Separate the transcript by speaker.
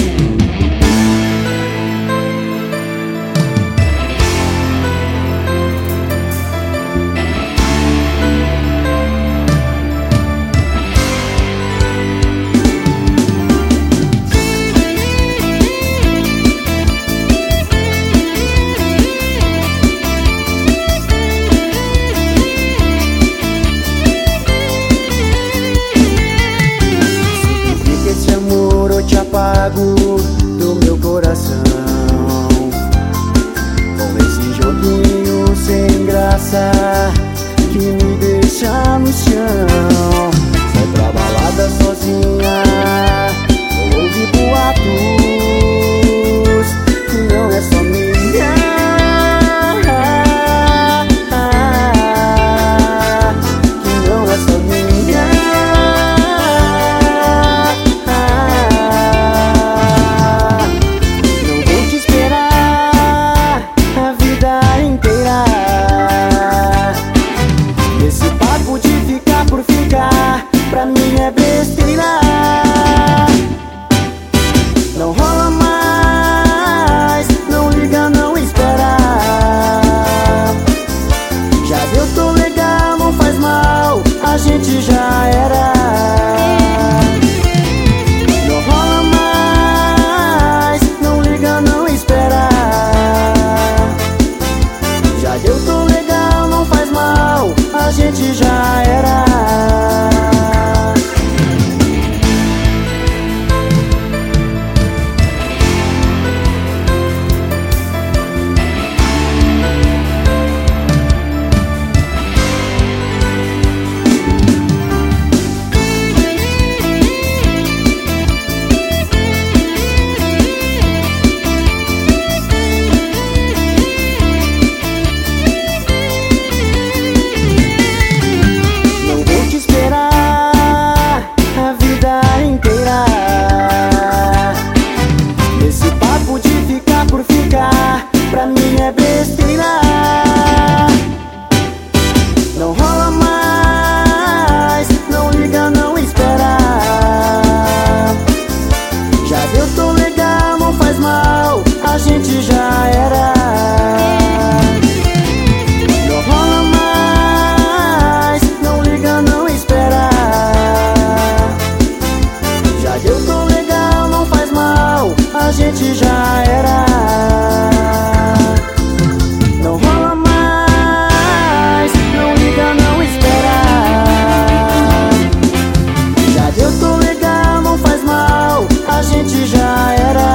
Speaker 1: Do meu coração, com esse joguinho sem graça que me deixa no chão. Sai pra balada sozinha, ou ouve boatos que não é só minha, que não é só minha. Pra mim é besteira, não rola mais, não liga, não espera. Já deu, tô legal, não faz mal, a gente já era. Não rola mais, não liga, não espera. Já deu, tô legal, não faz mal, a gente já era. Pra mim é besteira, não rola mais, não liga, não espera. Já deu, tô legal, não faz mal, a gente já era. Não rola mais, não liga, não espera. Já deu, tô legal, não faz mal, a gente já era. A gente já era.